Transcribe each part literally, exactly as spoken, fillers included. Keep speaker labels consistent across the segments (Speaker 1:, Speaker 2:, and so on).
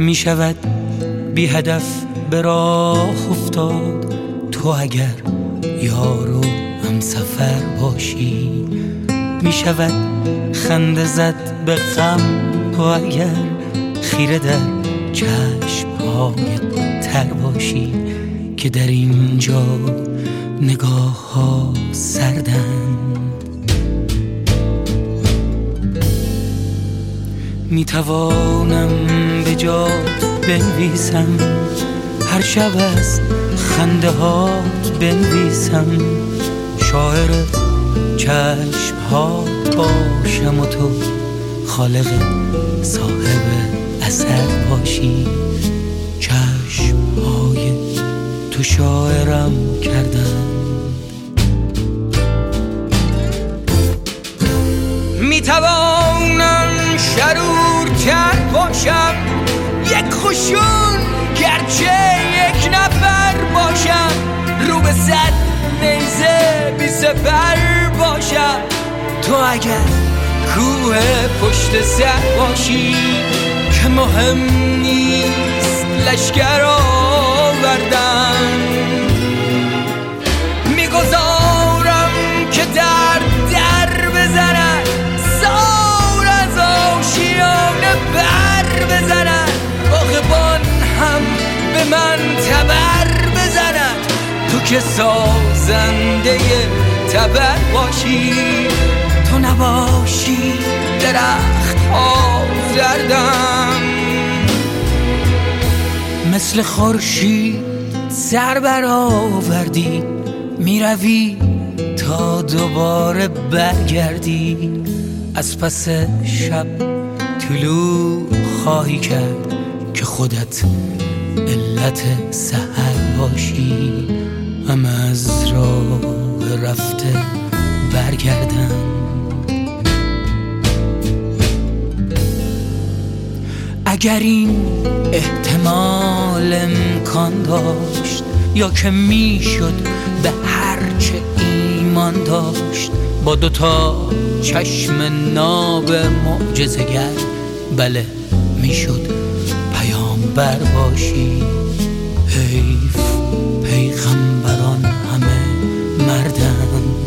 Speaker 1: می شود بی هدف به راه افتاد تو اگر یار و همسفر باشی. می شود خنده زد به غم تو اگر خیره در چشم‌های تر باشی که در اینجا نگاه ها سردن. می توانم به جات بنویسم هر شب از خنده هات بنویسم شاعر چشم ها باشم و تو خالق صاحب اثر باشی. چشم های تو شاعرم کردن. می توانم شرورتر باشم یک خوشون گرچه یک نفر باشم رو به صد نیزه بی سپر باشم تو اگر کوه پشت سر باشی که مهم نیست لشکر آوردن. میگذارم که در در بزنن سار از آشیانه بر بزنن باغبان هم به من تبر بزنن تو که سازنده تبر باشی. تو نباشی درخت ها زردم مثل خورشید سر برآوردی میروی تا دوباره برگردی از پس شب طلوع خواهی کرد که خودت علت سحر باشی. هم از راه رفته برگردن. اگر این احتمال امکان داشت یا که میشد به هر چه ایمان داشت با دوتا چشم ناب معجزه‌گر بله میشد پیامبر باشی. حیف پیغمبران همه مردن.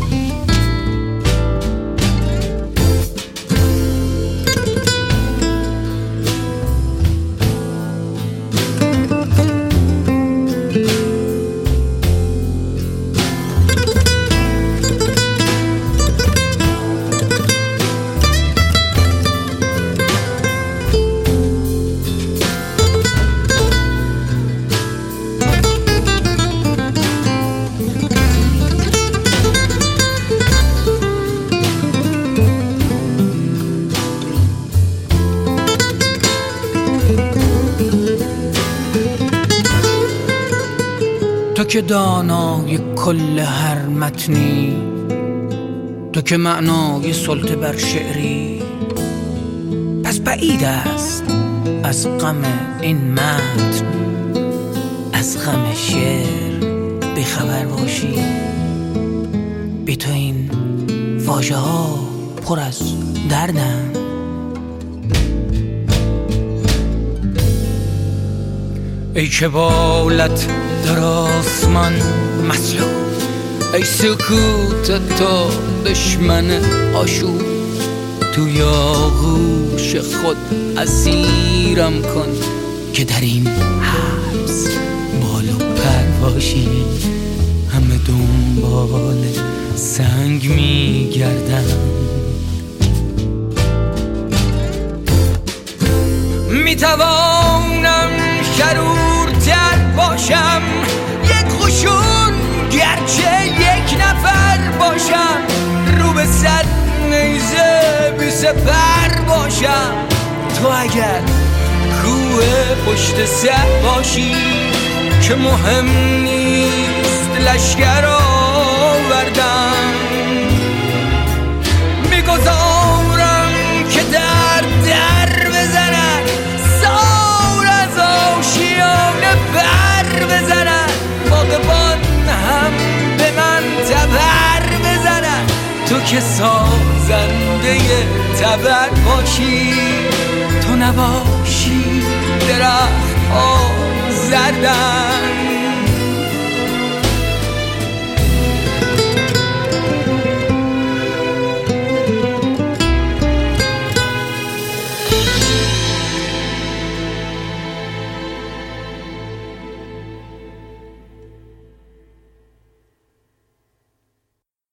Speaker 1: تو که دانای کل هر متنی تو که معنای سلطه بر شعری پس بعید است از غم این متن از غم شعر بیخبر باشی. بی تو این واژه ها پر از دردن. ای که بالت در آسمان مسلوب ای سکوت تو دشمن آشوب توی آغوش خود اسیرم کن که در این حبس بال و پر باشی. همه دنبال سنگ میگردن. میتوانم شرورتر باشم یک خوشون گرچه یک نفر باشم رو به صد نیزه بی سپر باشم تو اگر کوه پشت سر باشی که مهم نیست لشکر آوردن. میگذارم که در در بزنن سار از آشیانه بر بزنن باغبان هم به من تبر بزنن تو که سازنده تبر باشی. تو نباشی درخت ها زردن